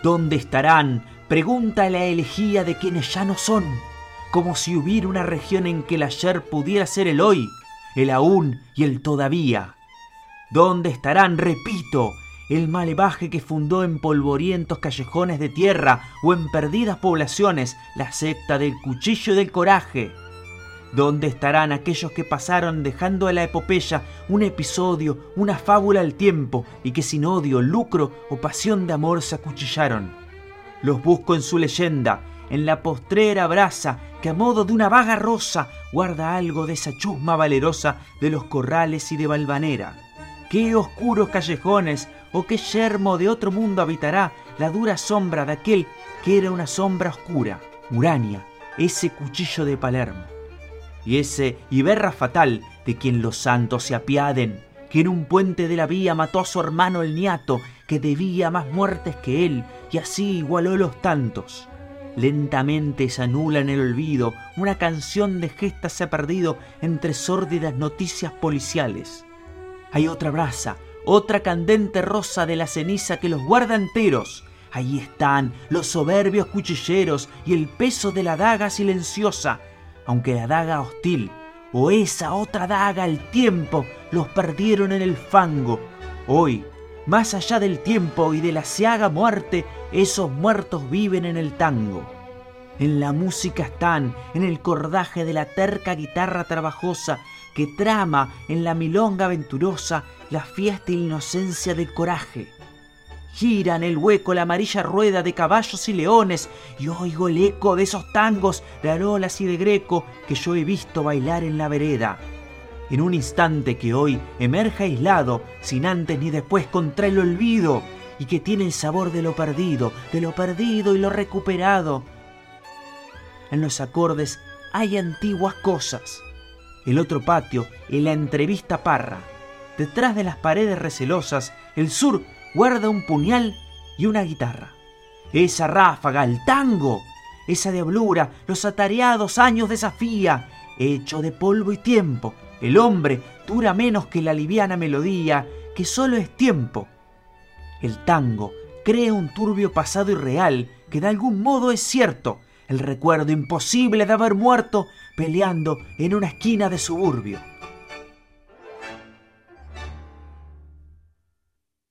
¿Dónde estarán? Pregunta la elegía de quienes ya no son, como si hubiera una región en que el ayer pudiera ser el hoy, el aún y el todavía. ¿Dónde estarán? Repito, el malevaje que fundó en polvorientos callejones de tierra o en perdidas poblaciones la secta del cuchillo y del coraje. ¿Dónde estarán aquellos que pasaron dejando a la epopeya un episodio, una fábula al tiempo y que sin odio, lucro o pasión de amor se acuchillaron? Los busco en su leyenda, en la postrera brasa que a modo de una vaga rosa guarda algo de esa chusma valerosa de los corrales y de Valvanera. ¿Qué oscuros callejones o qué yermo de otro mundo habitará la dura sombra de aquel que era una sombra oscura? Urania, ese cuchillo de Palermo. Y ese Iberra fatal de quien los santos se apiaden, que en un puente de la vía mató a su hermano el niato, que debía más muertes que él, y así igualó los tantos. Lentamente se anula en el olvido, una canción de gestas se ha perdido entre sórdidas noticias policiales. Hay otra brasa, otra candente rosa de la ceniza que los guarda enteros. Ahí están los soberbios cuchilleros y el peso de la daga silenciosa, aunque la daga hostil o esa otra daga, el tiempo, los perdieron en el fango. Hoy, más allá del tiempo y de la ciaga muerte, esos muertos viven en el tango. En la música están, en el cordaje de la terca guitarra trabajosa que trama en la milonga aventurosa la fiesta y la inocencia del coraje. Gira en el hueco la amarilla rueda de caballos y leones y oigo el eco de esos tangos de Arolas y de Greco que yo he visto bailar en la vereda. En un instante que hoy emerge aislado, sin antes ni después contra el olvido, y que tiene el sabor de lo perdido y lo recuperado. En los acordes hay antiguas cosas. El otro patio, en la entrevista parra. Detrás de las paredes recelosas, el sur guarda un puñal y una guitarra. Esa ráfaga, el tango, esa diablura, los atareados años desafía, hecho de polvo y tiempo. El hombre dura menos que la liviana melodía, que solo es tiempo. El tango crea un turbio pasado irreal, que de algún modo es cierto, el recuerdo imposible de haber muerto peleando en una esquina de suburbio.